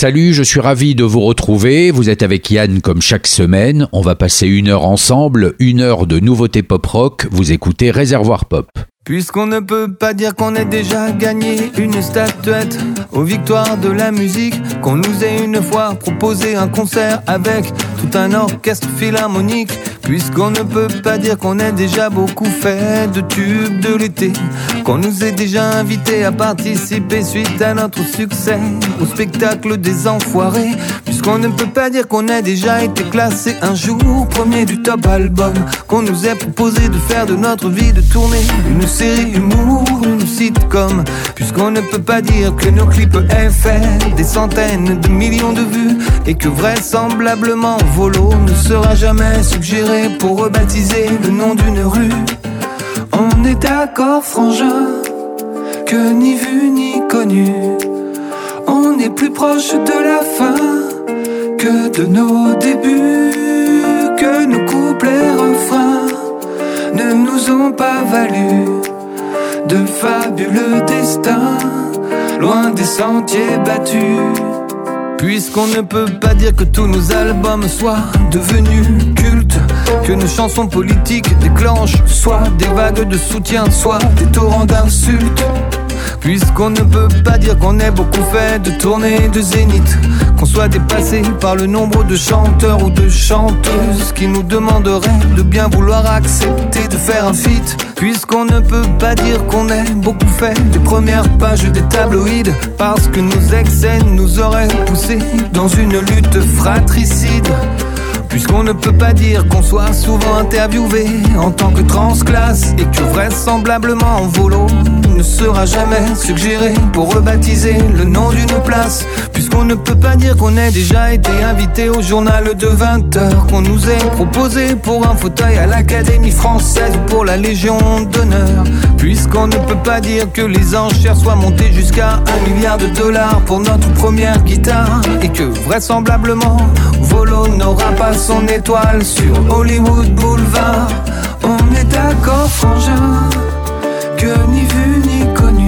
Salut, je suis ravi de vous retrouver. Vous êtes avec Yann comme chaque semaine. On va passer 1 heure ensemble, 1 heure de nouveautés pop-rock. Vous écoutez Réservoir Pop. Puisqu'on ne peut pas dire qu'on ait déjà gagné une statuette aux victoires de la musique, qu'on nous ait une fois proposé un concert avec tout un orchestre philharmonique, puisqu'on ne peut pas dire qu'on ait déjà beaucoup fait de tubes de l'été, qu'on nous ait déjà invités à participer suite à notre succès au spectacle des Enfoirés, puisqu'on ne peut pas dire qu'on ait déjà été classé un jour premier du top album, qu'on nous ait proposé de faire de notre vie de tournée une série humour, une sitcom, puisqu'on ne peut pas dire que nos clips aient fait des centaines de millions de vues et que vraisemblablement Volo ne sera jamais suggéré pour rebaptiser le nom d'une rue. On est d'accord, frangin, que ni vu ni connu, on est plus proche de la fin que de nos débuts, que nos couplets refrains ne nous ont pas valu de fabuleux destins, loin des sentiers battus. Puisqu'on ne peut pas dire que tous nos albums soient devenus cultes, que nos chansons politiques déclenchent soit des vagues de soutien, soit des torrents d'insultes. Puisqu'on ne peut pas dire qu'on ait beaucoup fait de tournées de zénith, qu'on soit dépassé par le nombre de chanteurs ou de chanteuses qui nous demanderaient de bien vouloir accepter de faire un feat. Puisqu'on ne peut pas dire qu'on ait beaucoup fait des premières pages des tabloïds, parce que nos excès nous auraient poussés dans une lutte fratricide. Puisqu'on ne peut pas dire qu'on soit souvent interviewé en tant que transclasse et que vraisemblablement Volo ne sera jamais suggéré pour rebaptiser le nom d'une place. Puisqu'on ne peut pas dire qu'on ait déjà été invité au journal de 20h, qu'on nous ait proposé pour un fauteuil à l'Académie française ou pour la Légion d'honneur. Puisqu'on ne peut pas dire que les enchères soient montées jusqu'à $1 milliard pour notre première guitare et que vraisemblablement Volo n'aura pas son étoile sur Hollywood Boulevard. On est d'accord, frangin, que ni vu ni connu,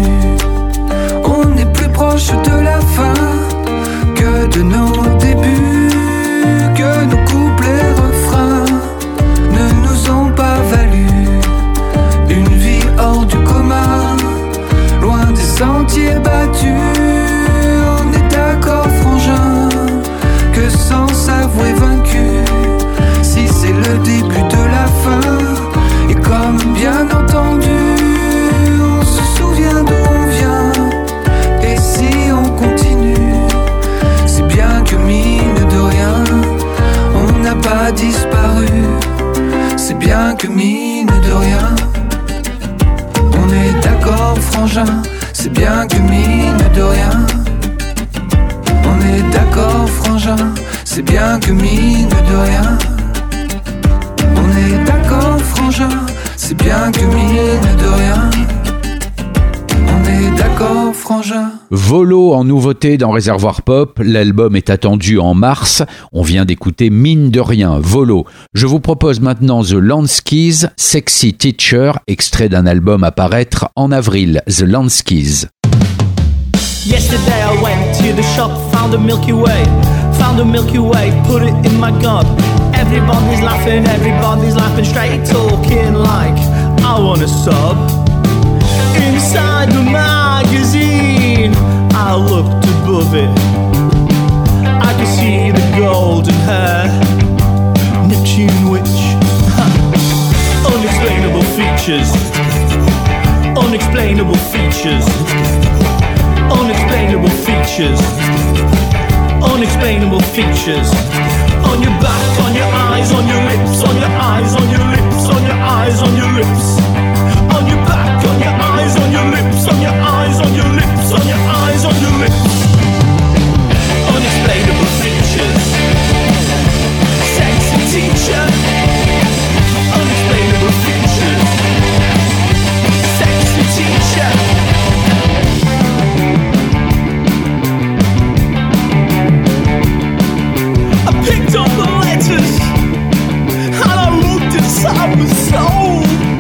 on est plus proche de la fin que de nos débuts, que nos couplets refrains ne nous ont pas valu une vie hors du commun, loin des sentiers battus. On est d'accord, frangin, que sans s'avouer vaincu, si c'est le début de la fin, et comme bien entendu on se souvient d'où on vient, et si on continue, c'est bien que mine de rien on n'a pas disparu. C'est bien que mine de rien on est d'accord, frangin, c'est bien que mine de rien on est d'accord, frangin, c'est bien que mine de rien. On est d'accord, frangin, c'est bien que mine de rien. On est d'accord, frangin. Volo en nouveauté dans Réservoir Pop, l'album est attendu en mars. On vient d'écouter Mine de rien, Volo. Je vous propose maintenant The Lanskeys, Sexy Teacher, extrait d'un album à paraître en avril, The Lanskeys. Yesterday I went to the shop, found a Milky Way, put it in my cup. Everybody's laughing, straight talking like I want a sub. Inside the magazine, I looked above it. I could see the golden hair, Neptune witch. Unexplainable features, unexplainable features. Unexplainable features, unexplainable features. On your back, on your eyes, on your lips, on your eyes, on your lips, on your eyes, on your lips. On your back, on your eyes, on your lips, on your eyes, on your lips, on your eyes, on your lips. Unexplainable features. Sexy teacher. Unexplainable features. Sexy teacher. Picked up the letters and I looked inside my soul.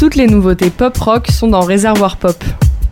Toutes les nouveautés pop-rock sont dans Réservoir Pop.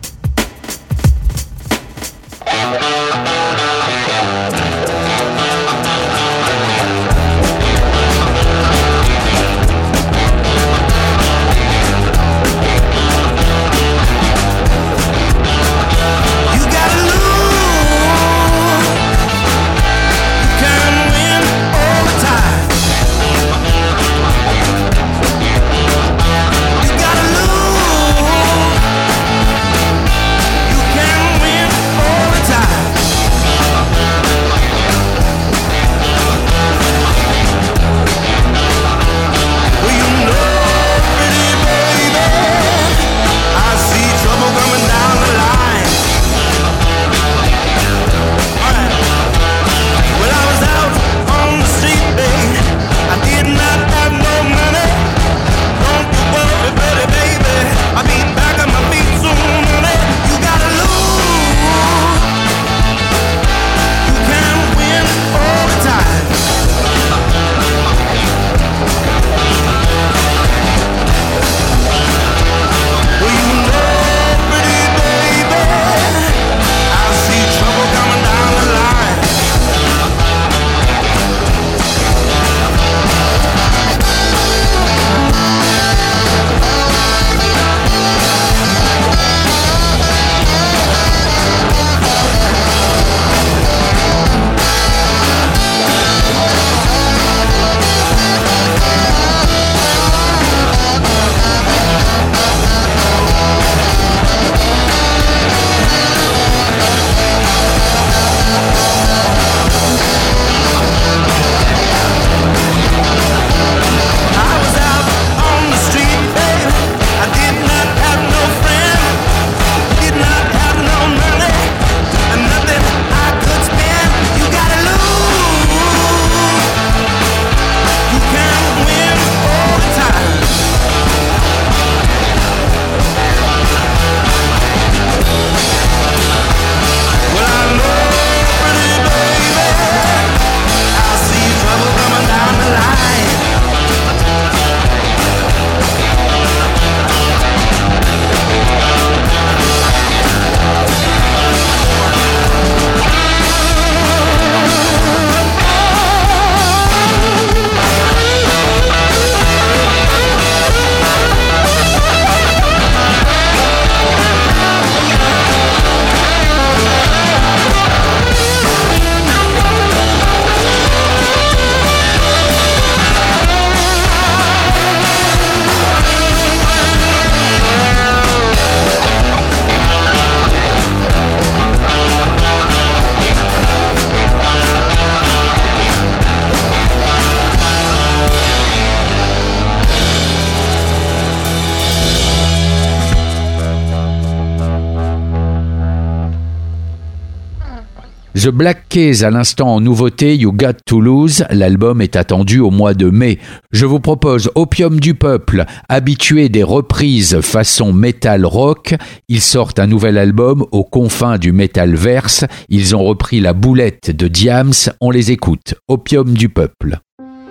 The Black Keys à l'instant en nouveauté, You Got to Lose, l'album est attendu au mois de mai. Je vous propose Opium du Peuple, habitué des reprises façon metal rock, ils sortent un nouvel album aux confins du metal verse, ils ont repris la boulette de Diams, on les écoute, Opium du Peuple.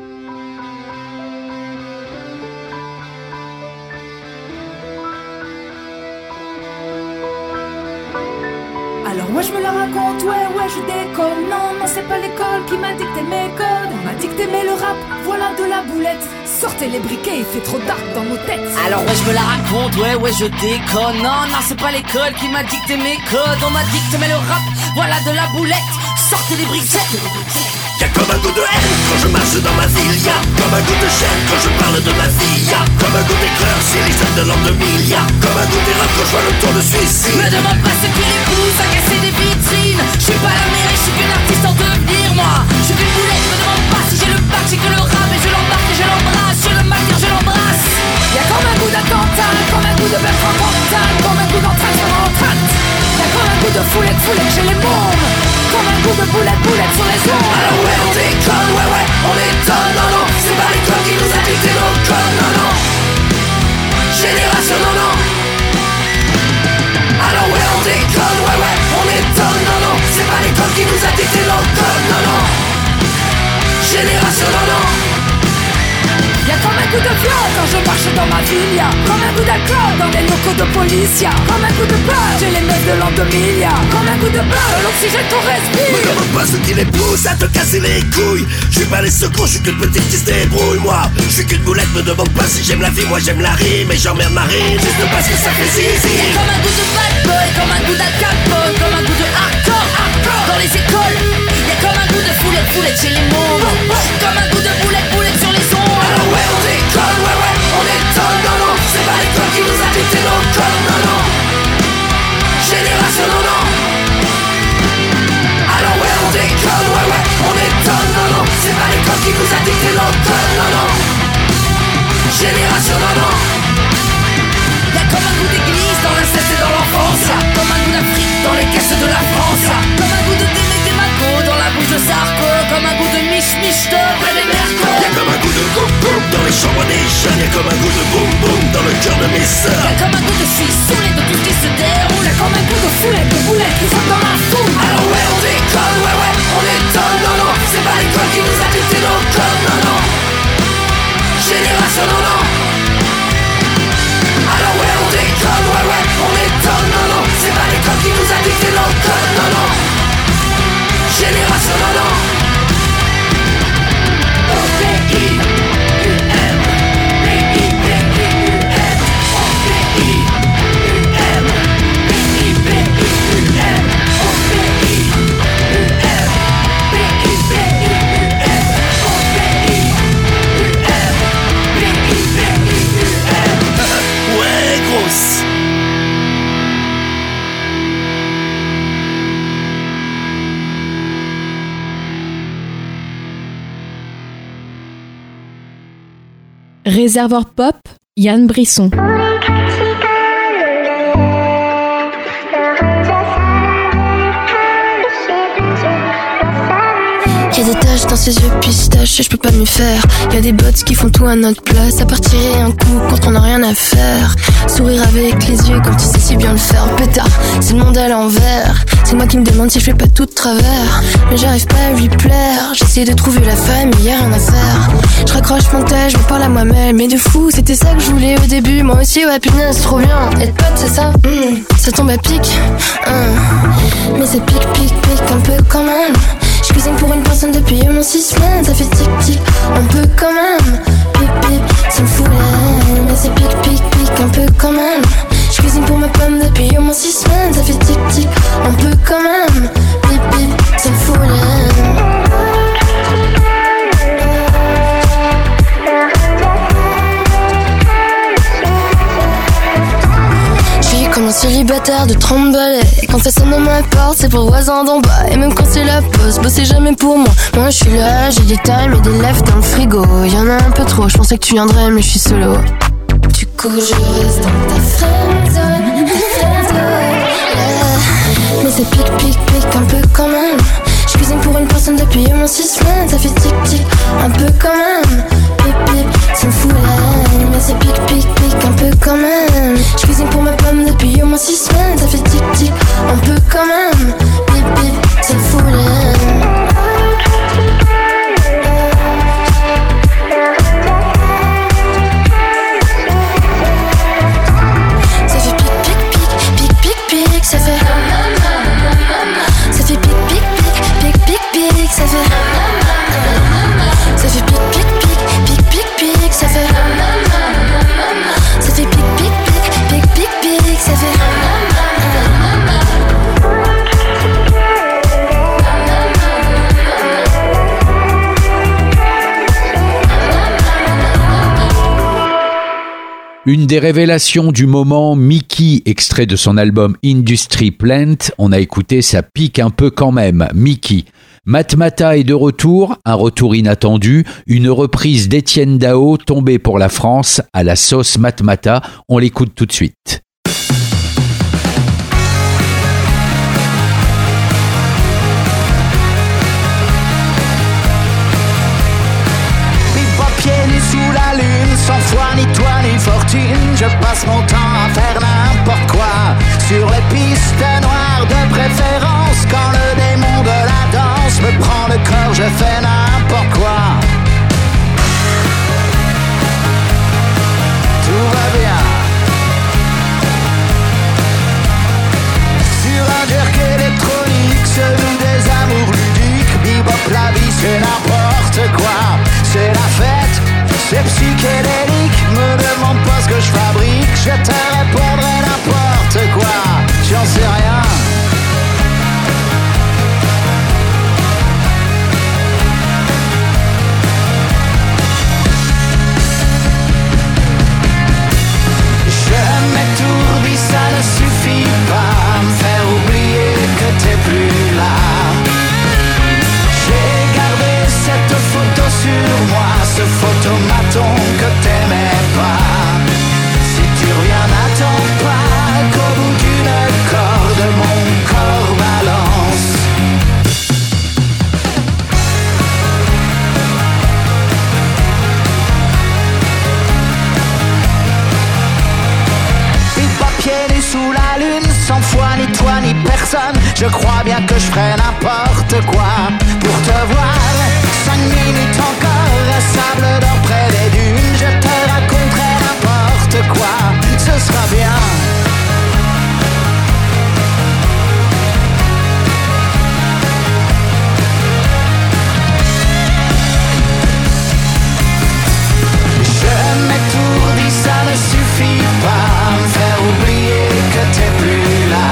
Alors moi je me la raconte, ouais je déconne. Non, c'est pas l'école qui m'a dicté mes codes. On m'a dit que t'aimais le rap, voilà de la boulette. Sortez les briquets, il fait trop dark dans nos têtes. Alors ouais je me la raconte, ouais je déconne. Non, c'est pas l'école qui m'a dicté mes codes. On m'a dit que t'aimais le rap, voilà de la boulette. Sortez les briquettes. Y'a comme un goût de haine quand je marche dans ma ville. Y'a comme un goût de chaîne quand je parle de ma vie. Y'a comme un goût d'éclair si les jeunes de l'an 2000. Y'a comme un goût des rap quand je vois le tour de suicide. Me demande pas ce qui les pousse à casser des vitrines. Je suis pas la mairie, je suis qu'une artiste en devenir moi. Je suis qu'une boulette, me demande pas si j'ai le bac, j'ai que le rap. Et je l'embarque et je l'embrasse, je le martyr, je l'embrasse. Y'a comme un goût d'attentat, comme un goût de Bertrand Cantal, comme un goût d'entraque sur l'entrate. Y'a comme un goût de foulette chez les mômes, comme un goût de boulette sur les ondes. Alors ouais on déconne, ouais on étonne, non c'est pas l'école qui nous a dicté nos codes, non Génération, non Alors ouais on déconne, ouais on étonne, non c'est pas l'école qui nous a dicté nos codes, non Génération, non Y'a comme un coup de viol quand je marche dans ma ville, comme un coup d'alcool dans les locaux de police, comme un coup de peur, j'ai les meufs de l'an 2000, comme un coup de peur, l'oxygène qu'on respire. Me demande pas ce qui les pousse à te casser les couilles. Je suis pas les secours, je suis qu'une petite qui se débrouille. Moi, je suis qu'une boulette, me demande pas si j'aime la vie. Moi j'aime la rime et j'emmerde ma rime juste parce que ça fait zizi. Y'a comme un goût de bad boy, comme un goût d'alcapone, comme un goût de hardcore, dans les écoles. Y'a comme un goût de foulette chez les mômes, comme un goût de boulette sur les ondes. Alors ouais on déconne, ouais on étonne. Non non, c'est pas l'école qui nous a dicté nos codes. Non non, génération non non. Alors ouais on déconne, ouais on étonne. Non non, c'est pas l'école qui nous a dicté nos codes. Non non, génération non non. Y'a comme un goût d'église dans l'inceste et dans l'enfance, comme un goût d'Afrique dans les caisses de la France, comme un goût de Démé Mago dans la bouche de Sarko, comme un goût de Mich de René Merco. Y'a comme un goût de boum boum dans les chambres des jeunes. Y'a comme un goût de boum boum dans le cœur de mes sœurs. Y'a comme un goût de je suis saoulé de tout ce qui se déroule. Y'a comme un coup de foulette, de boulettes qui sont dans la foule. Alors ouais on déconne, ouais on étonne. Non non, c'est pas l'école qui nous a dicté nos codes. Non non, génération non non. Alors ouais on déconne, ouais on étonne. Non non, c'est pas l'école qui nous a dicté nos codes. Non non, génération non non. O-P-I-U-M P-I-P-I-U-M O-P-I-U-M P-I-P-I-U-M O-P-I-U-M P-I-P-I-U-M O-P-I-U-M P-I-P-I-U-M. Ouais grosse. Réservoir Pop, Yann Brisson. Y'a des taches dans ses yeux pistaches et je peux pas m'y faire. Y'a des bots qui font tout à notre place, à part tirer un coup quand on a rien à faire. Sourire avec les yeux comme tu sais si bien le faire. Pétard, c'est le monde à l'envers. C'est moi qui me demande si je fais pas tout de travers. Mais j'arrive pas à lui plaire. J'essaie de trouver la femme mais y'a rien à faire. Je raccroche mon tel, je me parle à moi-même. Mais de fou, c'était ça que je voulais au début. Moi aussi ouais punaise, c'est trop bien. Être pote c'est ça, ça tombe à pic. Mais c'est pic un peu quand même. Je cuisine pour une personne depuis au moins 6 semaines. Ça fait tic-tic, un peu quand même. Pip, ça me fout l'air. Mais c'est pic, un peu quand même. Je cuisine pour ma pomme depuis au moins 6 semaines. Ça fait tic-tic, un peu quand même. Pip, ça me fout l'air. Comme un célibataire de 30 balais. Et quand ça sonne à ma porte, c'est pour le voisin d'en bas. Et même quand c'est la pause, bossez jamais pour moi. Moi je suis là, j'ai des times et des lèvres dans le frigo. Y'en a un peu trop, je pensais que tu viendrais mais je suis solo. Du coup je reste dans ta friendzone, yeah. Mais c'est pic un peu quand même. Je cuisine pour une personne depuis au moins 6 semaines. Ça fait tic-tic, un peu quand même. Pip, ça me fout l'air. Mais c'est pic un peu quand même. Je cuisine pour ma pomme depuis au moins 6 semaines. Ça fait tic-tic, un peu quand même. Pip, ça me fout l'air. Ça fait pic, ça fait. Ça fait pic, ça fait. Ça fait pic, ça fait. Ça fait pic, ça fait. Une des révélations du moment, Mickey, extrait de son album Industry Plant. On a écouté, ça pique un peu quand même, Mickey. Matmata est de retour, un retour inattendu, une reprise d'Étienne Dao tombée pour la France à la sauce Matmata. On l'écoute tout de suite. Sous la lune, sans foi ni toi ni fortune, je passe mon temps à faire n'importe quoi. Sur les pistes noires de préférence, quand le démon de la danse me prend le corps, je fais n'importe quoi. c'est psychédélique. Me demande pas ce que je fabrique, je te répondrai n'importe quoi, j'en sais rien. Je m'étourdis, ça ne suffit pas à me faire oublier que t'es plus là. J'ai gardé cette photo sur moi, ce photomaton que t'aimais pas. Si tu reviens, n'attends pas qu'au bout d'une corde mon corps balance. Pieds nus sous la lune, sans foi ni toi ni personne. Je crois bien que je ferai n'importe quoi pour te voir. 5 minutes encore, sable d'or près des dunes. Je te raconterai n'importe quoi, ce sera bien. Je m'étourdis, ça ne suffit pas à me faire oublier que t'es plus là.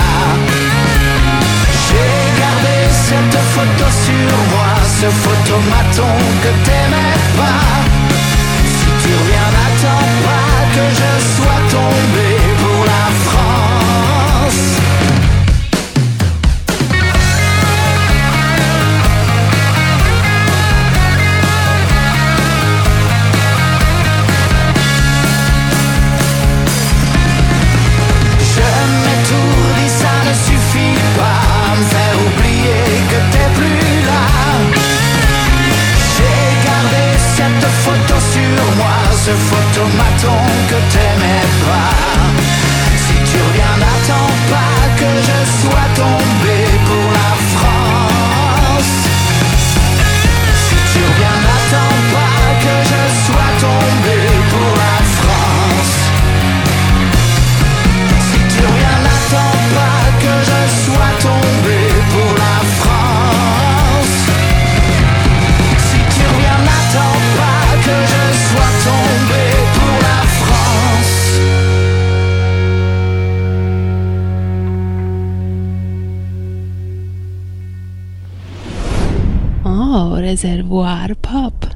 J'ai gardé cette photo sur moi, ce photomaton que t'aimais pas. Si tu reviens, n'attends pas que je sois tombé pour la France. Je m'étourdis, ça ne suffit pas à me faire oublier que t'es plus là. J'ai gardé cette photo sur moi, ce photomaton que t'aimais pas. Si tu reviens, n'attends pas que je sois tombé pour la France. Si tu reviens, n'attends pas que je sois tombé pour la France. Si tu reviens, n'attends pas que je sois tombé pour la France. Si tu reviens, n'attends pas que je sois tombé pour la France. Oh, Réservoir Pop.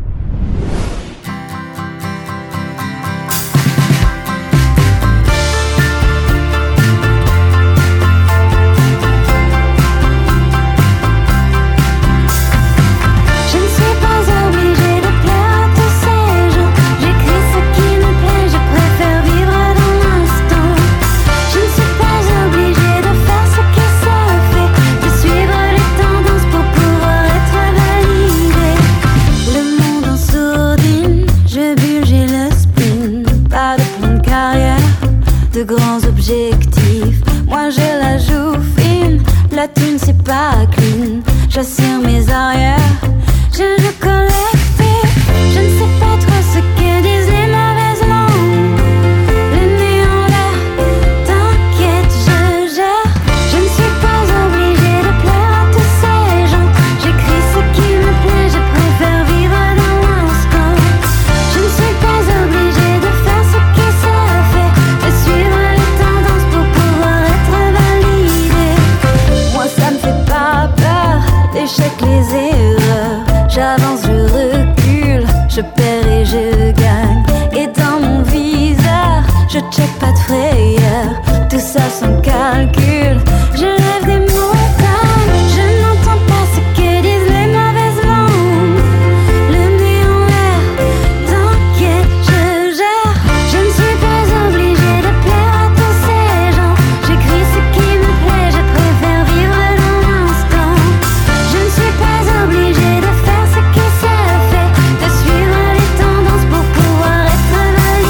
De grands objectifs, moi j'ai la joue fine, la thune c'est pas clean, j'assure mes arrières, je collectif, je ne sais pas trop ce que disent les mauvaises langues, le nez en l'air, t'inquiète je gère, je ne suis pas obligée de plaire à tous ces gens, j'écris ce qui me plaît, je préfère vivre dans l'instant, je ne suis pas obligée de faire ce qui se fait, de suivre les tendances pour pouvoir être validée. Moi ça me fait pas peur, l'échec, les erreurs. J'avance, je recule, je perds et je gagne. Et dans mon viseur, je check pas de frayeur. Tout ça sans calcul, je rêve des montagnes. Je n'entends pas ce que disent les mauvaises langues. Le nez en l'air, t'inquiète, je gère. Je ne suis pas obligée de plaire à tous ces gens. J'écris ce qui me plaît, je préfère vivre dans l'instant. Je ne suis pas obligée de faire ce qui se fait, de suivre les tendances pour pouvoir être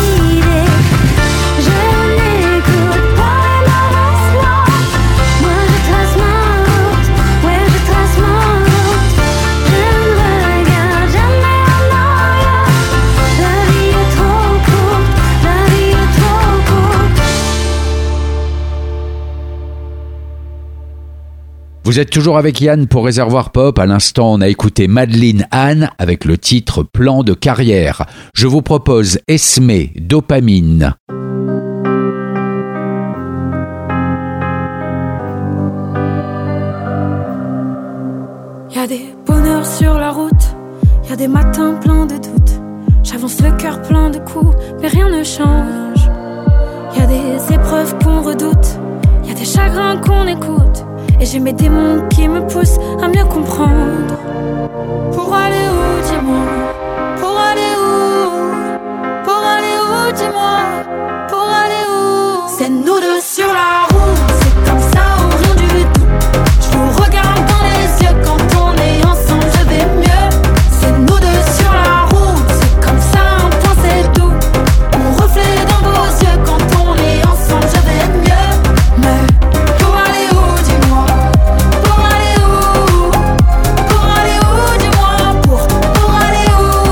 validée. Je n'écoute pas les mauvaises langues. Moi Vous êtes toujours avec Yann pour Réservoir Pop. À l'instant, on a écouté Madeline Anne avec le titre Plan de carrière. Je vous propose Esme, Dopamine. Y'a des bonheurs sur la route, y'a des matins pleins de doutes. J'avance le cœur plein de coups, mais rien ne change. Y'a des épreuves qu'on redoute, y'a des chagrins qu'on écoute. Et j'ai mes démons qui me poussent à mieux comprendre. Pour aller où, dis-moi? Pour aller où? Pour aller où, dis-moi? Pour aller où? C'est nous deux sur la route, c'est comme ça ou rien du tout. Je vous regarde dans les yeux, quand on est ensemble je vais mieux. C'est nous deux sur la route, c'est comme ça, un point c'est tout. Mon reflet dans vos yeux, quand on est ensemble je vais mieux. Mais pour aller où, dis-moi? Pour aller où? Pour aller où, dis-moi? Pour aller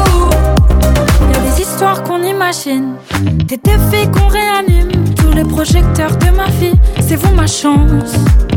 où? Y'a des histoires qu'on imagine, des défis qu'on réanime. Tous les projecteurs de ma vie, c'est vous ma chance.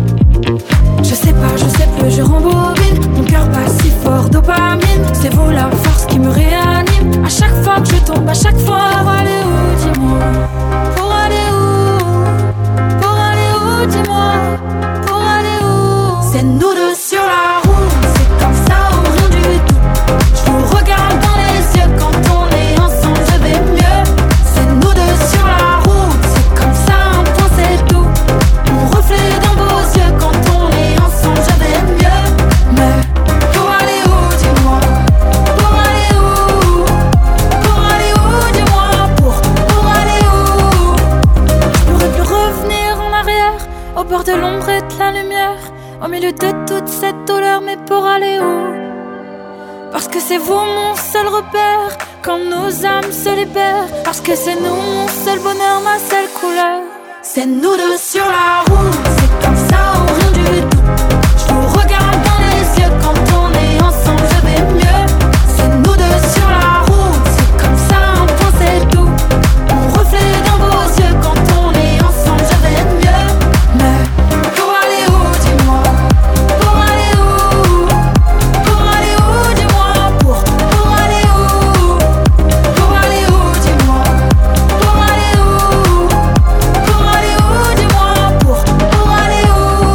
Je sais pas, je sais plus, je rembobine. Mon cœur bat si fort, dopamine. C'est vous la force qui me réanime. À chaque fois que je tombe, à chaque fois. Pour aller où, dis-moi? Pour aller où? Pour aller où, dis-moi? Pour aller où? C'est nous deux sur la route, c'est comme ça ou rien du tout. Je vous regarde dans les yeux, quand on est ensemble je vais mieux. C'est nous deux sur la route, c'est comme ça, un point c'est tout. Mon reflet dans vos yeux, quand on est ensemble je vais mieux. Mais pour aller où, dis-moi? Pour aller où? Pour aller où, dis-moi? Pour aller où? Je pourrais plus revenir en arrière, au bord de l'ombre et de la lumière, au milieu de toute cette douleur. Mais pour aller où? Parce que c'est vous mon seul repère, quand nos âmes se libèrent. Parce que c'est nous mon seul bonheur, ma seule couleur. C'est nous deux sur la route, c'est comme ça ou rien du tout. Je vous regarde dans les yeux, quand on est ensemble je vais mieux. C'est nous deux sur la route, c'est comme ça, un point c'est tout. Mon reflet dans vos yeux, quand on est ensemble je vais mieux. Mais pour aller où, dis-moi? Pour aller où? Pour aller où, dis-moi? Pour aller où? Pour aller où, dis-moi? Pour aller où? Pour aller où, dis-moi? Pour aller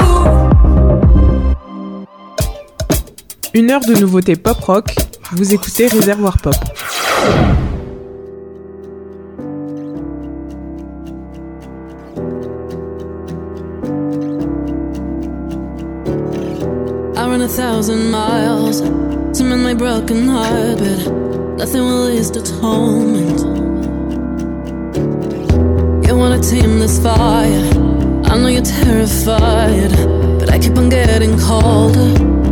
où? Une heure de nouveautés pop-rock, vous écoutez Réservoir Pop. I run 1,000 miles to mend my broken heart, but nothing will ease the atonement. You wanna tame this fire, I know you're terrified, but I keep on getting colder.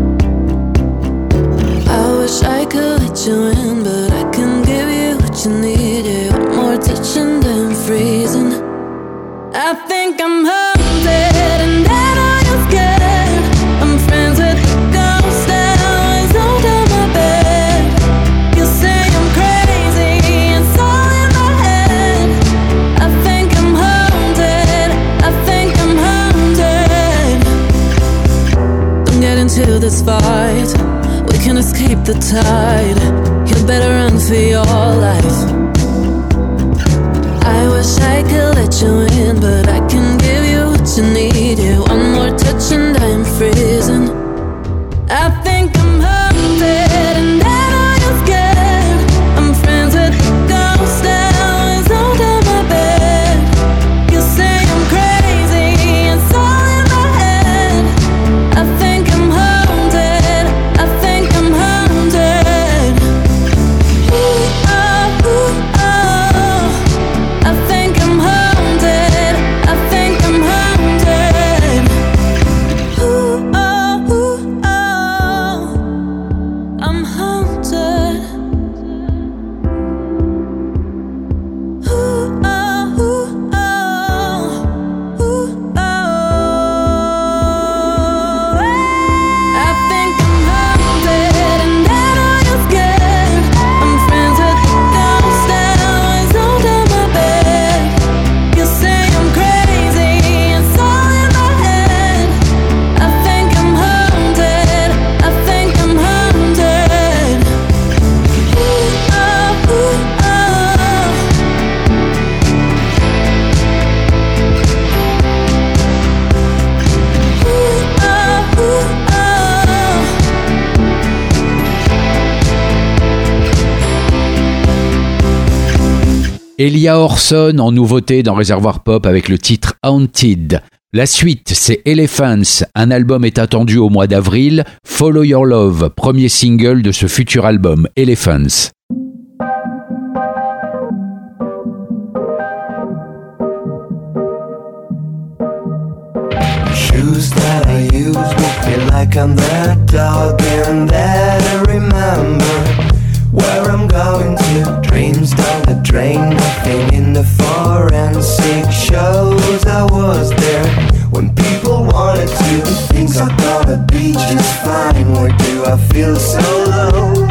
I wish I could let you in, but I can give you what you need. Yeah, one more touch and I'm freezing. I think I'm haunted and I know you're scared. I'm friends with ghosts that always under my bed. You say I'm crazy, it's all in my head. I think I'm haunted, I think I'm haunted. Don't get into this fight, we can escape the tide. You better run for your life. I wish I could let you in, but I can give you what you need. Yeah, one more touch and I'm freezing. I think I'm haunted and I know you're scared. I'm friends with ghosts that always under my bed. You say I'm crazy, it's all in my head. I think I'm haunted, I think I'm haunted. Ooh, ah, ooh. Elia Orson en nouveauté dans Réservoir Pop avec le titre Haunted. La suite, c'est Elephants. Un album est attendu au mois d'avril. Follow Your Love, premier single de ce futur album, Elephants. Shoes that I use walk me like I'm that dog, and that I remember where I'm going to. Dreams down the drain, nothing in the forensic shows. I was there when people wanted to. Things are gonna be just fine. Where do I feel so low?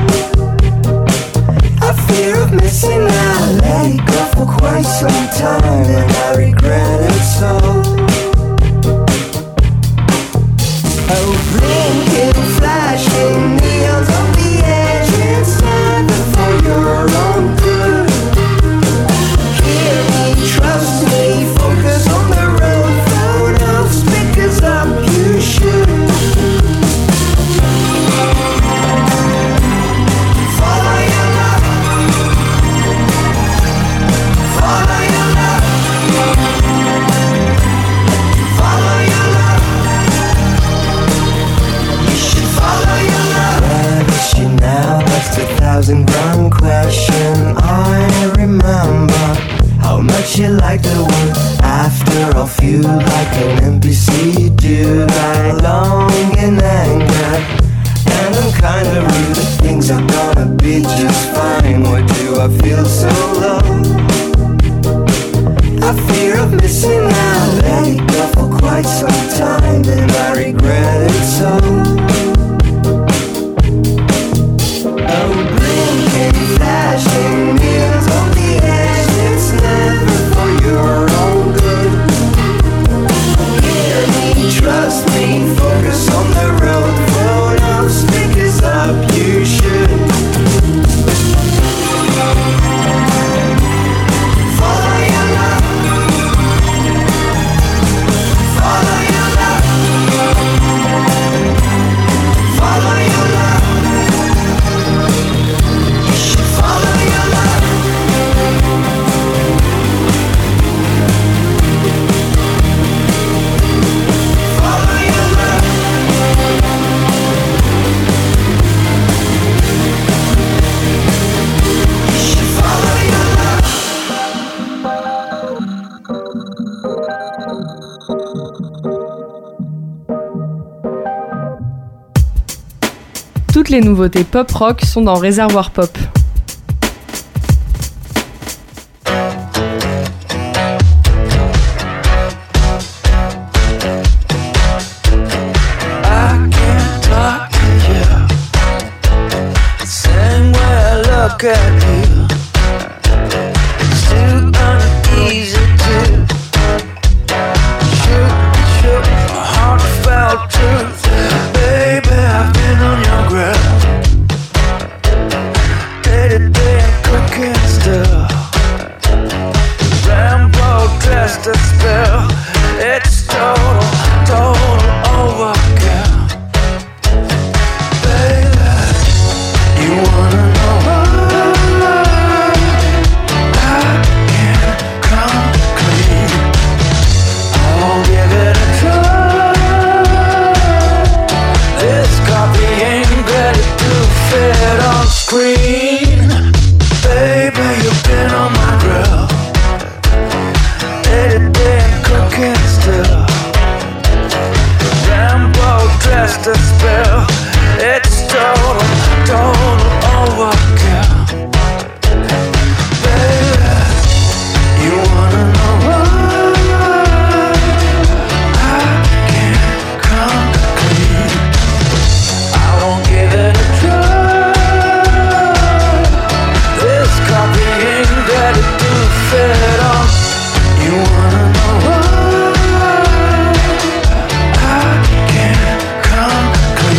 I fear of missing out. Let it go for quite some time, and I regret it so. Oh, blinking, flashing neons on the edge. It's never for your own good. Hear me, trust me, focus on the road. Phone off, speakers up, you should. Follow your love. Follow your love. Follow your love. Follow your love. Where is she now? That's the $1,000 question. I remember how much you like the word. After all, feel like an NPC dude. I long in anger, and I'm kinda rude. Things are gonna be just fine. Why do I feel so low? I fear of missing out. Let it go for quite some time, and I regret it so. Oh, blinking, flashing neons on the edge. It's never for your own good. Hear me, trust me, focus on the road. Phone off, speakers up, you should. Follow your love. Follow your love. Follow your love. Toutes les nouveautés pop-rock sont dans Réservoir Pop. Look at you, it's too uneasy to shoot my heartfelt truth. Baby, I've been on your ground, day-to-day and cooking still. Rambo dressed a spell, it's total overkill. Baby, you wanna know why I can't come clean? I'll give it a try. This copy ain't ready to fit on screen. Baby, you've been on my grill, day-to-day and cooking still. Rambo dressed a spell, it's total overkill. Baby, you wanna know why I can't come clean? I won't give it a try. This copy ain't ready to fit on. You wanna know why I can't come clean?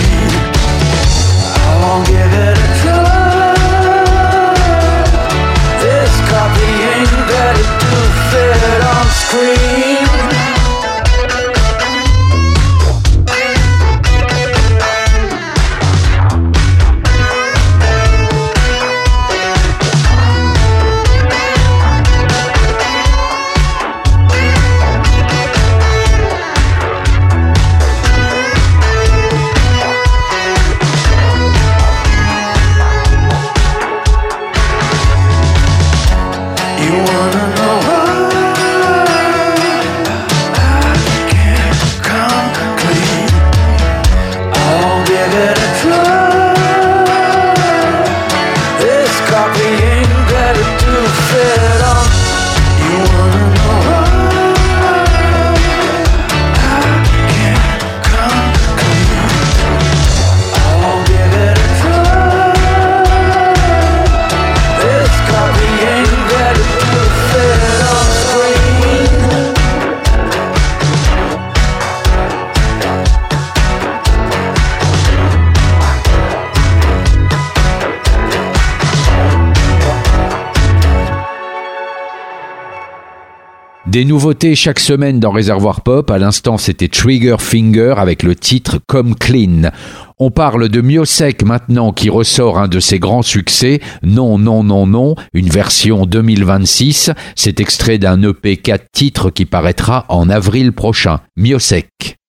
Des nouveautés chaque semaine dans Réservoir Pop. À l'instant, c'était Trigger Finger avec le titre Come Clean. On parle de Miossec maintenant qui ressort un de ses grands succès, Non, non, non, non, une version 2026. C'est extrait d'un EP 4 titres qui paraîtra en avril prochain. Miossec.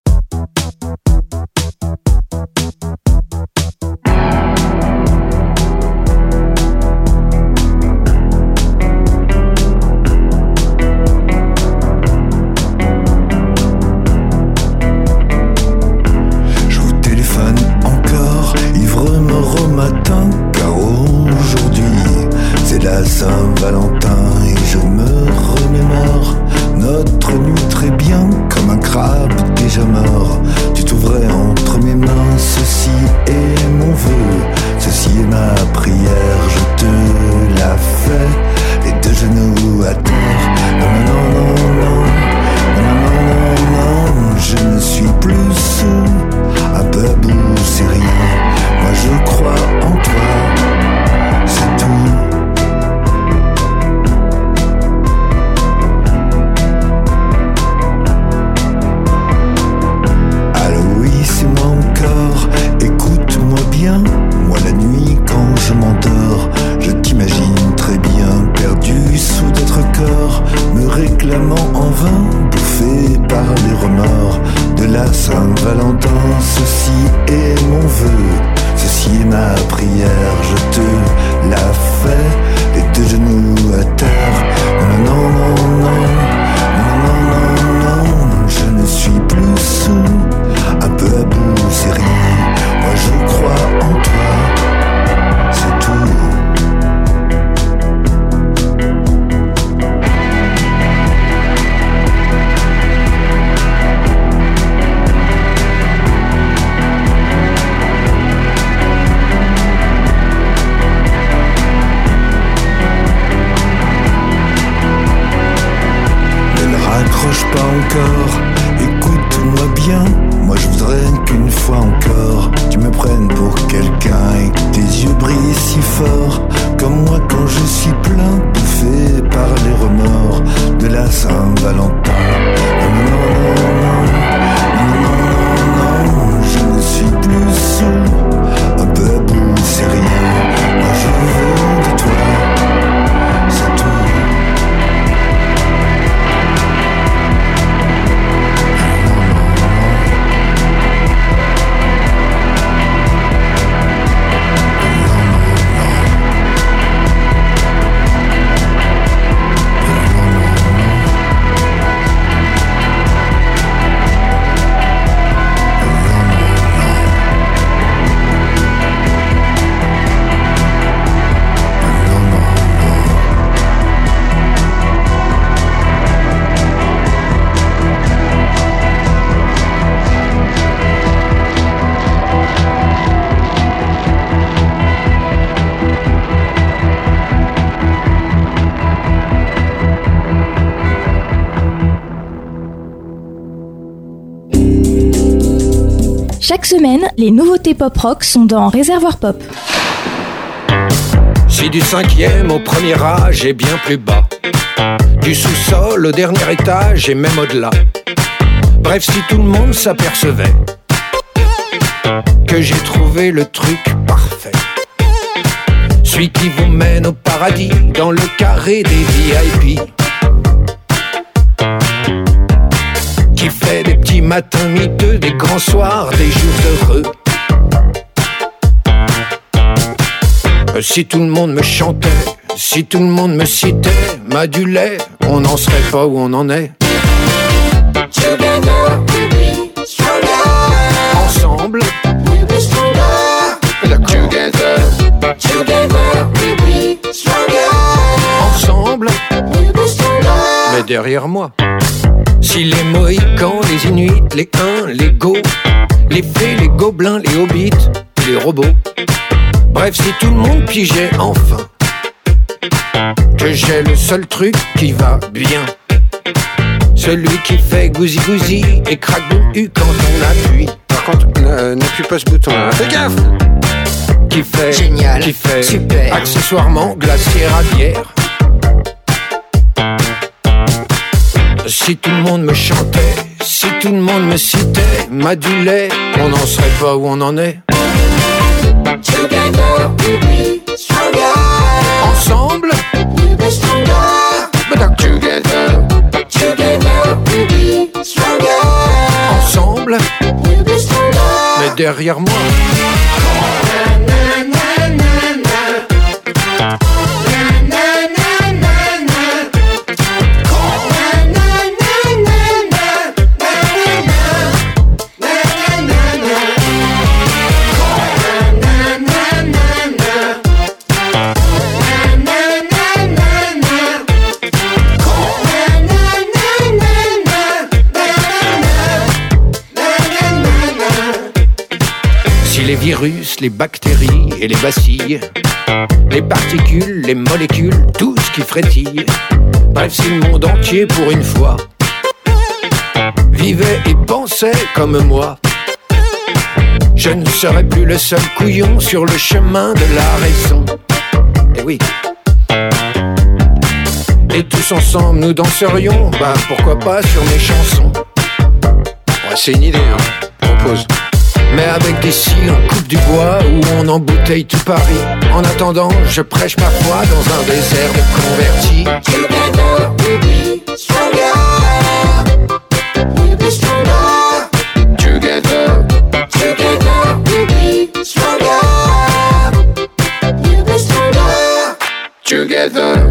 Saint-Valentin et je me remémore notre nuit très bien comme un crabe déjà mort. Tu t'ouvrais entre mes mains, ceci est mon vœu, ceci est ma prière, je te la fais, les deux genoux à terre. Non, non, non, non, non, non, non, non, je ne suis plus sous, un peu à bout, c'est rien, moi je crois en toi, c'est tout. Moi la nuit quand je m'endors, je t'imagine très bien perdu sous d'autres corps, me réclamant en vain, bouffé par les remords de la Saint-Valentin. Ceci est mon vœu, ceci est ma prière, je te la fais, les deux genoux à terre. Non, non, non, non, non, non, non, non, je ne suis plus sous, un peu à bout, c'est rien. Moi je crois en toi, c'est tout. Ne raccroche pas encore, écoute-moi bien. Moi je voudrais qu'une fois encore tu me prennes pour quelqu'un et que tes yeux brillent si fort, comme moi quand je suis plein, bouffé par les remords de la Saint-Valentin. Non, non, non, non, non, non, je ne suis plus sous, un peu à bout, c'est rien, moi je veux de toi, c'est tout. Chaque semaine, les nouveautés pop-rock sont dans Réservoir Pop. Si du 5e au premier âge et bien plus bas, du sous-sol au dernier étage et même au-delà, bref, si tout le monde s'apercevait que j'ai trouvé le truc parfait, celui qui vous mène au paradis dans le carré des VIP, qui fait des petits matins miteux, des grands soirs, des jours heureux. Si tout le monde me chantait, si tout le monde me citait, m'adulait, on n'en serait pas où on en est. Together we'll be stronger. Ensemble we'll be stronger. Together, together we'll be stronger. Ensemble we'll be stronger. Mais derrière moi, si les Mohicans, les Inuits, les Huns, les Goths, les fées, les gobelins, les hobbits, les robots, bref, si tout le monde pigeait enfin que j'ai le seul truc qui va bien, celui qui fait gousi-gousi et craque-boum-u quand on appuie. Par contre, n'appuie pas ce bouton-là, fais gaffe. Qui fait génial, qui fait super, accessoirement glacière à bière. Si tout le monde me chantait, si tout le monde me citait, m'adulait, on n'en serait pas où on en est. Together we'll be stronger. Ensemble, We'll be stronger. but together. Together we'll be stronger. Ensemble, We'll be stronger. mais derrière moi. Les virus, les bactéries et les bacilles, les particules, les molécules, tout ce qui frétille. Bref, si le monde entier pour une fois vivait et pensait comme moi, je ne serais plus le seul couillon sur le chemin de la raison. Et oui. Et tous ensemble nous danserions, bah pourquoi pas sur mes chansons. Ouais, c'est une idée, hein, propose. Mais avec des cils en coupe du bois où on embouteille tout Paris. En attendant, je prêche ma foi dans un désert de convertis. Together we'll be stronger. We'll be stronger. Together. Together we'll be stronger. We'll be stronger. Together.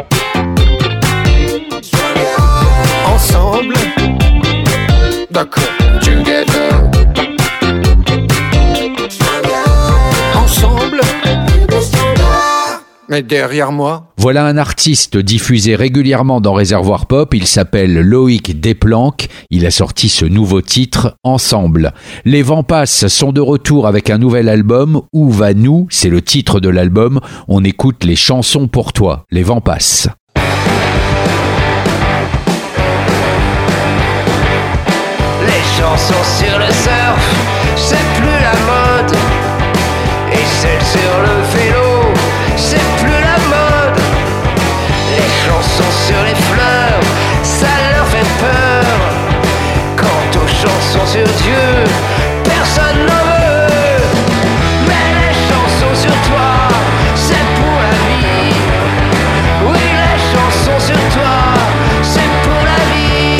Ensemble. D'accord. Together. Ensemble, mais derrière moi. Voilà un artiste diffusé régulièrement dans Réservoir Pop, il s'appelle Loïc Desplanques, il a sorti ce nouveau titre, Ensemble. Les Vents Passent sont de retour avec un nouvel album, Où va nous, c'est le titre de l'album, on écoute les chansons pour toi, Les Vents Passent. Les chansons sur le surf, c'est plus la mode. Et celles sur le vélo, c'est plus la mode. Les chansons sur les fleurs, ça leur fait peur. Quant aux chansons sur Dieu, personne n'en veut. Mais les chansons sur toi, c'est pour la vie. Oui, les chansons sur toi, c'est pour la vie.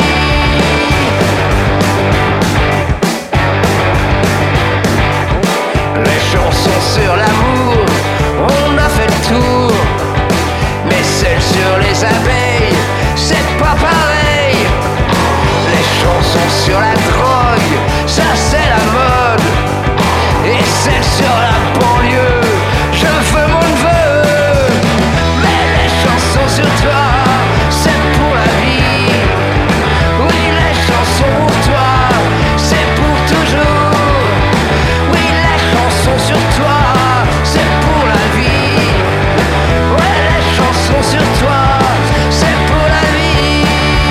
Les chansons sur l'amour, on a fait le tour. Mais celles sur les abeilles, c'est pas pareil. Les chansons sur la drogue, ça c'est la mode. Et celles sur la banlieue, je veux mon neveu. Mais les chansons sur toi, c'est pour la vie. Oui, les chansons pour toi, c'est pour toujours. Oui, les chansons sur toi, c'est pour la vie. Ouais, les chansons sur toi, c'est pour la vie.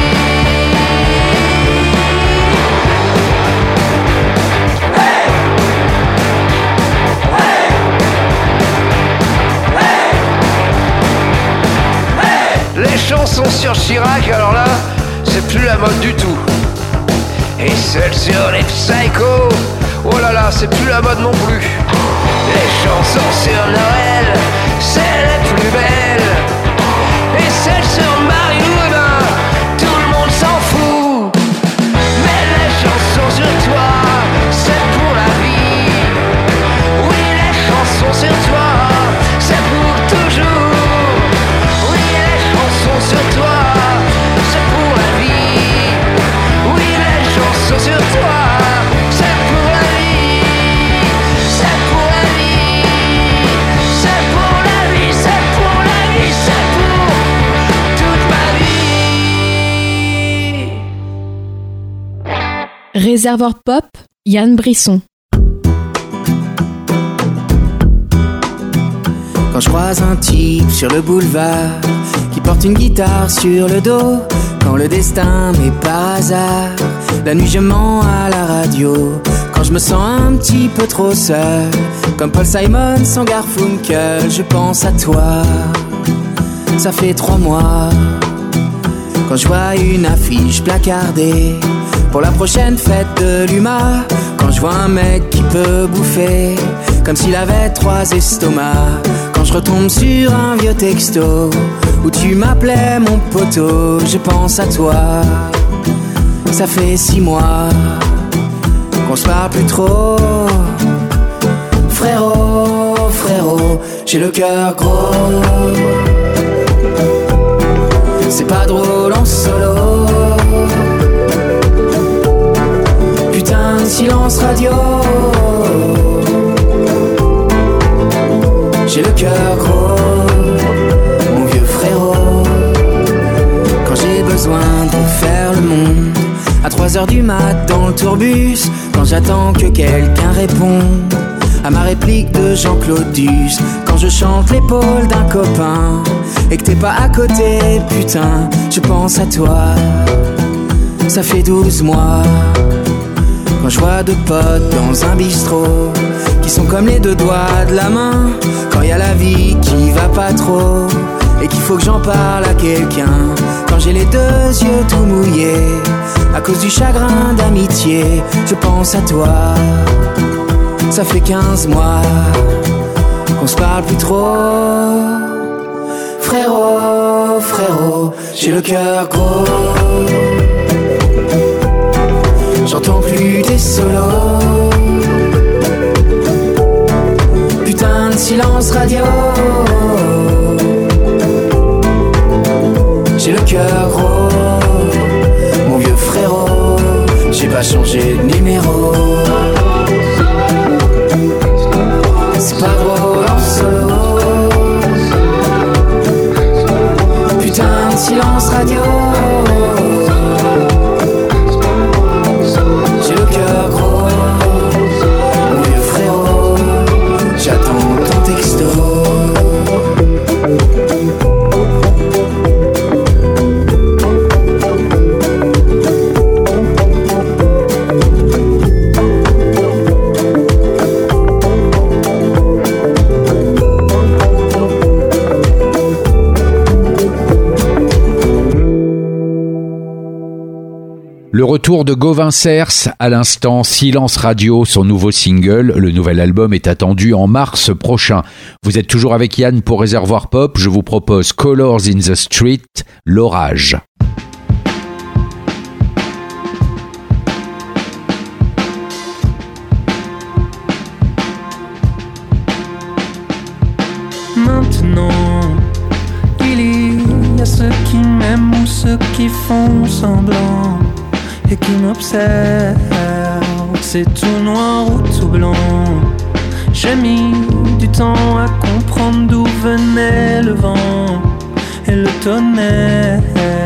Hey! Hey! Hey! Hey! Les chansons sur Chirac, alors là, c'est plus la mode du tout. Et celles sur les psychos, oh là là, c'est plus la mode non plus. Les chansons sur Noël, c'est les plus belles. Et celles sur Marie-Lou, eh ben, tout le monde s'en fout. Mais les chansons sur toi, c'est pour la vie. Oui, les chansons sur toi, c'est pour toujours. Oui, les chansons sur toi, c'est pour la vie. Oui, les chansons sur toi, c'est pour la vie. C'est pour la vie. C'est pour la vie. C'est pour la vie. C'est pour toute ma vie. Réservoir Pop, Yann Brisson. Quand je croise un type sur le boulevard qui porte une guitare sur le dos, quand le destin met par hasard, la nuit je mens à la radio, quand je me sens un petit peu trop seul, comme Paul Simon sans Garfunkel, je pense à toi. Ça fait 3 mois quand je vois une affiche placardée pour la prochaine fête de l'UMA. Quand je vois un mec qui peut bouffer comme s'il avait 3 estomacs. Quand je retombe sur un vieux texto où tu m'appelais mon poteau, je pense à toi. Ça fait 6 mois qu'on se parle plus trop. Frérot, frérot, j'ai le cœur gros. C'est pas drôle en solo. Putain de silence radio. J'ai le cœur gros, mon vieux frérot. Quand j'ai besoin de faire le monde à 3h du mat dans le tourbus, quand j'attends que quelqu'un réponde à ma réplique de Jean-Claude Duss, quand je chante l'épaule d'un copain et que t'es pas à côté, putain, je pense à toi. Ça fait 12 mois quand je vois 2 potes dans un bistrot qui sont comme les 2 doigts de la main. Quand y a la vie qui va pas trop et qu'il faut que j'en parle à quelqu'un. Quand j'ai les 2 yeux tout mouillés à cause du chagrin d'amitié, je pense à toi. Ça fait 15 mois qu'on se parle plus trop. Frérot, frérot, j'ai le cœur gros. J'entends plus tes solos. Putain de silence radio. J'ai le cœur gros, mon vieux frérot. J'ai pas changé de numéro. C'est pas drôle en solo. Putain de silence radio. J'ai le cœur gros, mon vieux frérot. J'attends ton texto. Le retour de Gauvin Cers, à l'instant Silence Radio, son nouveau single. Le nouvel album est attendu en mars prochain. Vous êtes toujours avec Yann pour Réservoir Pop. Je vous propose Colors in the Street, l'orage. Maintenant, il y a ceux qui m'aiment ou ceux qui font semblant et qui m'observent. C'est tout noir ou tout blanc. J'ai mis du temps à comprendre d'où venait le vent et le tonnerre.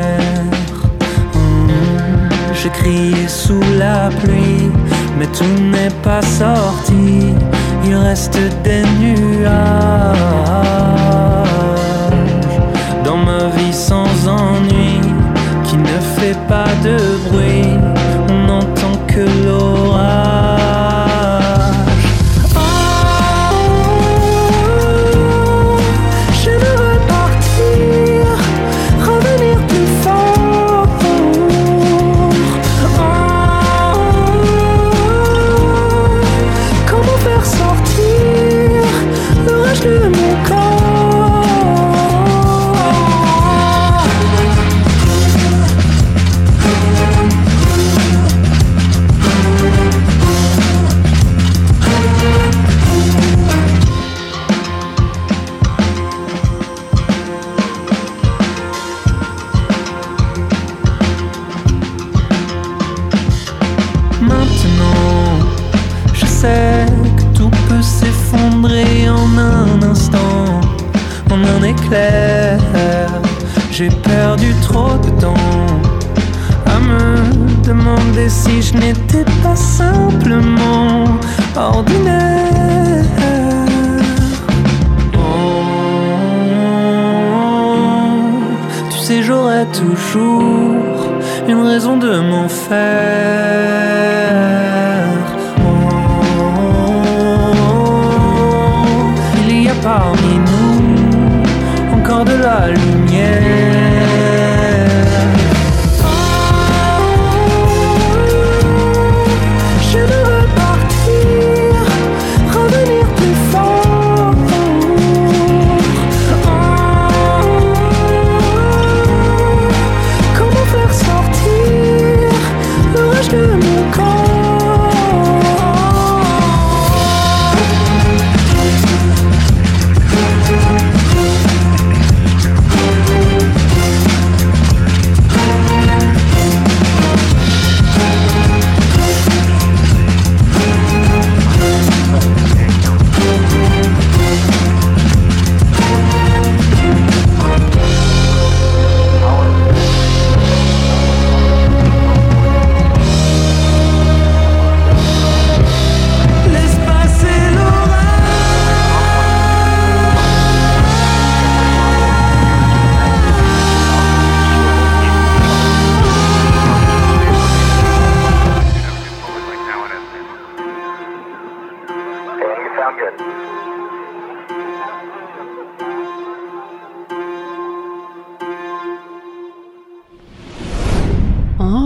J'ai crié sous la pluie, mais tout n'est pas sorti. Il reste des nuages dans ma vie sans ennui, qui ne fait pas de bruit. On n'entend que l'orage. J'aimerais partir, revenir plus fort. Comment faire sortir l'orage de mon corps? J'ai perdu trop de temps à me demander si je n'étais pas simplement ordinaire. Tu sais, j'aurais toujours une raison de m'en faire. Il y a parmi nous encore de la lumière.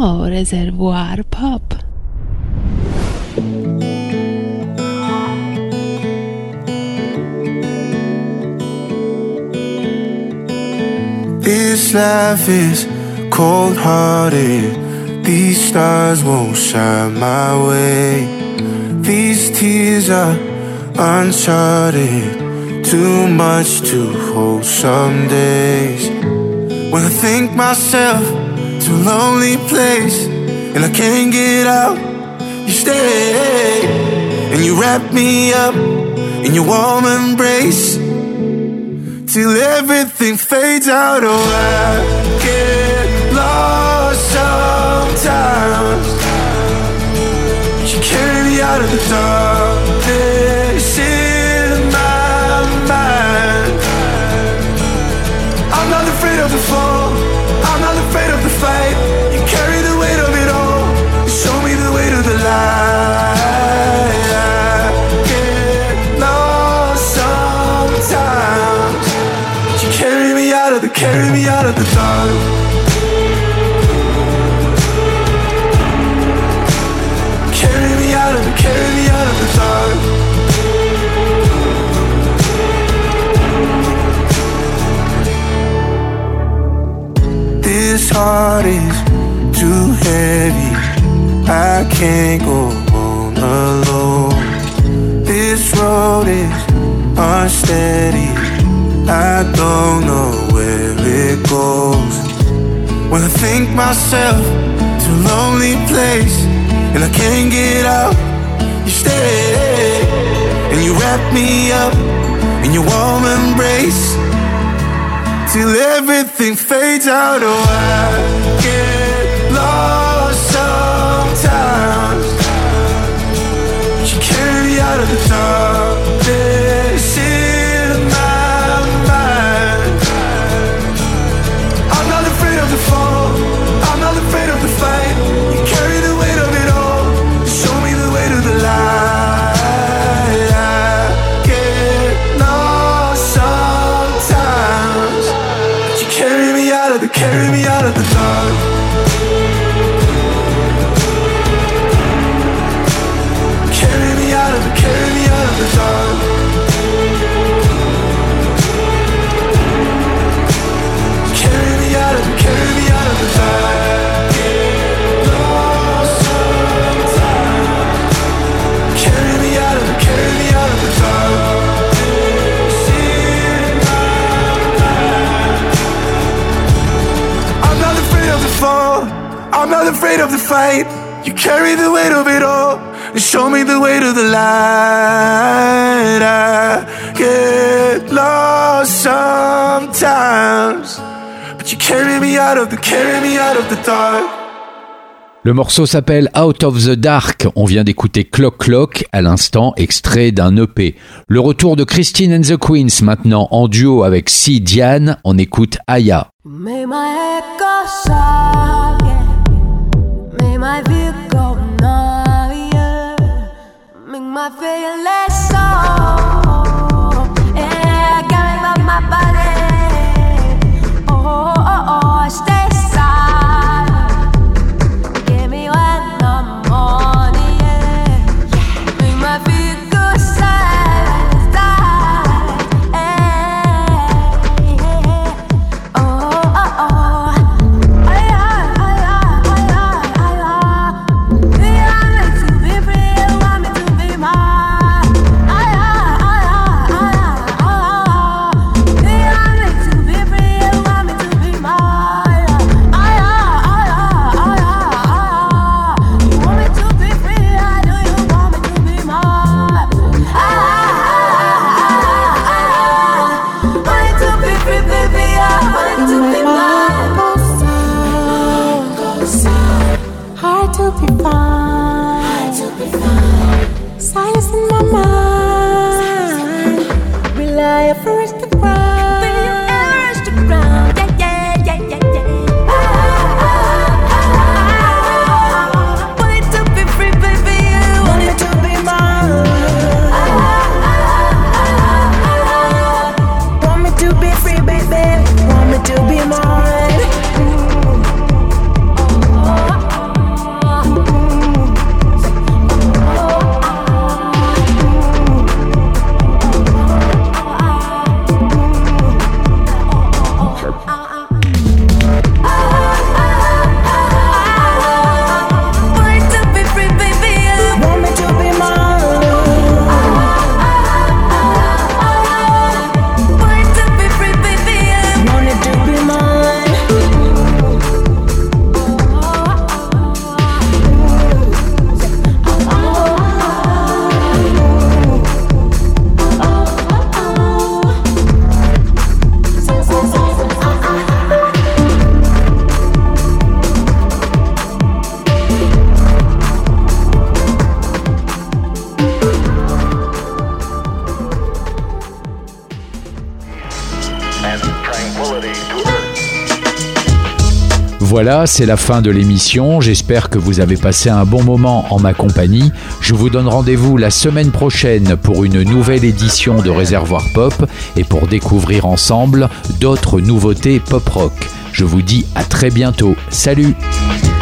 Oh, Réservoir Pop. This life is cold-hearted. These stars won't shine my way. These tears are uncharted. Too much to hold some days. When I think myself to a lonely place and I can't get out, you stay and you wrap me up in your warm embrace till everything fades out. Oh, I get lost sometimes. You carry me out of the darkness in my mind. I'm not afraid of the fall, I'm not afraid of the fight. You carry the weight of it all, you show me the way to the light. I get lost sometimes. You carry me out of the dark. Carry me out of the dark. This heart is too heavy, I can't go on alone. This road is unsteady, I don't know where it goes. When I think myself to a lonely place and I can't get out, you stay and you wrap me up in your warm embrace till everything fades out. Oh, I get lost sometimes. You carry me out of the darkness in my mind. I'm not afraid of the fall, I'm not afraid of the fight. You carry the weight of it all, show me the way to the light. I get lost sometimes. Carry me out of the dark. Carry me out of the dark. Carry me out of the dark. Carry me out of the dark. Lost sometimes. Carry me out of the dark. I'm not afraid of the fight. You carry the weight of it all and show me the way to the light. I get lost sometimes, but you carry me out of the dark. Le morceau s'appelle Out of the Dark. On vient d'écouter Clock Clock, à l'instant, extrait d'un EP. Le retour de Christine and the Queens, maintenant en duo avec C. Diane. On écoute Aya. May my echo salga, may my view go higher, make my feelings so, yeah, carry my body, oh, oh, oh, stay silent, give me when I'm on, yeah, make my feel good silence, die, oh, oh, oh. Voilà, c'est la fin de l'émission. J'espère que vous avez passé un bon moment en ma compagnie. Je vous donne rendez-vous la semaine prochaine pour une nouvelle édition de Réservoir Pop et pour découvrir ensemble d'autres nouveautés pop-rock. Je vous dis à très bientôt. Salut!